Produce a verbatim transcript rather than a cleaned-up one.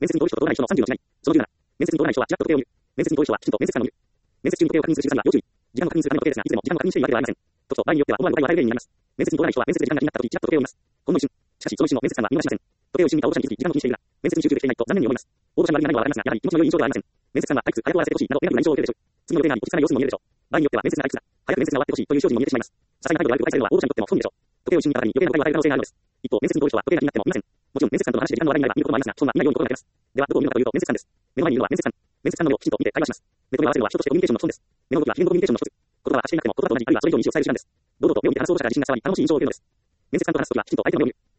面接に通る人と通らない人のさんじゅうの違い。そのじゅうなな、面接に通らない人はちらっと時計を見る。面接に通る人はきちんと面接官を見る。面接中に時計を確認する習慣には要注意。時間を確認するための時計ですが、いつでも時間を確認しているわけではありません。とと場合によっては思わぬ誤解を与える例になります。面接に通らない人は面接で時間が気になった時ちらっと時計を見ます。ほんの一瞬。しかしその一瞬の面接官は見逃しません。時計を一瞬見た応募者に気づき時間を気にしているが、面接に集中できていないと残念に思います。応募者に悪い何はわかりますが、やはり気持ちの良い印象ではありません。面接官は退屈、早く終わらせてほしいなど選ぶ印象を受けるでしょう。次の予定内に落ち着かない様子も見えるでしょう。場合によっては面接が退屈だ、早く面接が終わってほしいという表示も見えてしまいます。些細な配慮が悪く返されるのは応募者にとっても不本意でしょう。時計を一瞬見た方に余計な誤解を与える可能性があるのです。一方、面接に通る人は時計が気になっても見ません。もちろん面接官との話で時間の割になれば見ることもありますが、そんな見ないように心がけます。では、どこを見るのかというと面接官です。目の前にいるのは面接官。面接官の目をきちんと見て会話します。目と目を合わせるのは人としてコミュニケーションの基本です。目の動きは非言語コミュニケーションの一つ。言葉は発していなくても言葉と同じあるいはそれ以上に意思を伝える手段です。堂々と目を見て話す応募者が自信なさらに楽しい印象を受けるのです。面接官と話すときはきちんと相手の目を見る。